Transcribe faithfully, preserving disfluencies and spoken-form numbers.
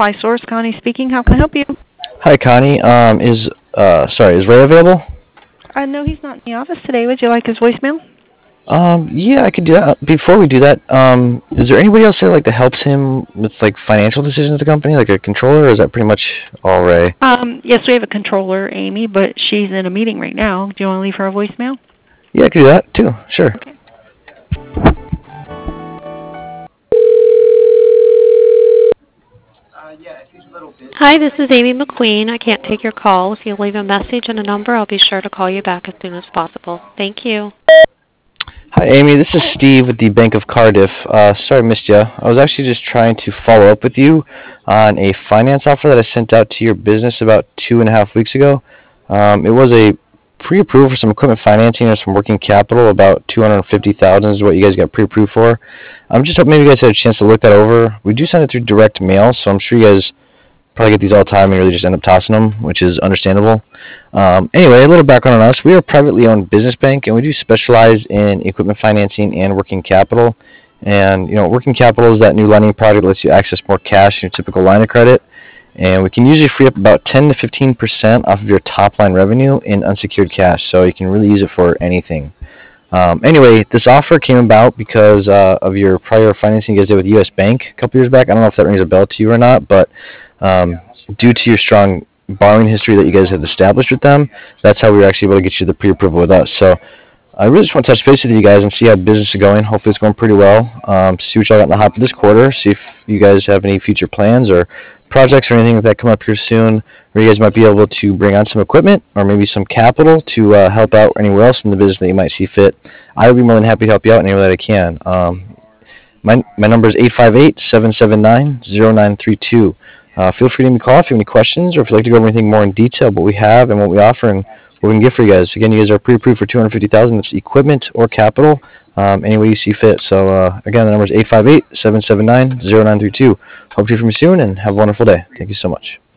Supply Source. Connie speaking. How can I help you? Hi, Connie. Um, is uh, sorry, is Ray available? Uh, no, he's not in the office today. Would you like his voicemail? Um, yeah, I could do that. Before we do that, um, is there anybody else there like that helps him with like financial decisions at the company, like a controller, or is that pretty much all Ray? Um, yes, we have a controller, Amy, but she's in a meeting right now. Do you want to leave her a voicemail? Yeah, I could do that too. Sure. Okay. Hi, this is Amy McQueen. I can't take your call. If you leave a message and a number, I'll be sure to call you back as soon as possible. Thank you. Hi, Amy. This is Steve with the Bank of Cardiff. Uh, sorry I missed you. I was actually just trying to follow up with you on a finance offer that I sent out to your business about two and a half weeks ago. Um, it was a pre-approved for some equipment financing and some working capital. About two hundred fifty thousand dollars is what you guys got pre-approved for. I'm just hoping maybe you guys had a chance to look that over. We do send it through direct mail, so I'm sure you guys probably get these all the time and really just end up tossing them, which is understandable. Um, anyway, a little background on us. We are a privately owned business bank, and we do specialize in equipment financing and working capital. And, you know, working capital is that new lending product that lets you access more cash in your typical line of credit. And we can usually free up about ten to fifteen percent off of your top line revenue in unsecured cash, so you can really use it for anything. Um, anyway, this offer came about because uh, of your prior financing you guys did with U S Bank a couple years back. I don't know if that rings a bell to you or not, but um, due to your strong borrowing history that you guys have established with them, that's how we were actually able to get you the pre-approval with us. So I really just want to touch base with you guys and see how business is going. Hopefully it's going pretty well. Um, see what y'all got in the hopper this quarter. See if you guys have any future plans or projects or anything like that come up here soon where you guys might be able to bring on some equipment or maybe some capital to uh, help out anywhere else in the business that you might see fit. I would be more than happy to help you out anywhere that I can. Um, my, my number is eight five eight, seven seven nine, zero nine three two. Uh, feel free to give me a call if you have any questions or if you'd like to go over anything more in detail, what we have and what we offer and what we can get for you guys. Again, you guys are pre-approved for two hundred fifty thousand dollars. It's equipment or capital, um, any way you see fit. So, uh, again, the number is eight five eight, seven seven nine, zero nine three two. Hope to hear from you soon and have a wonderful day. Thank you so much.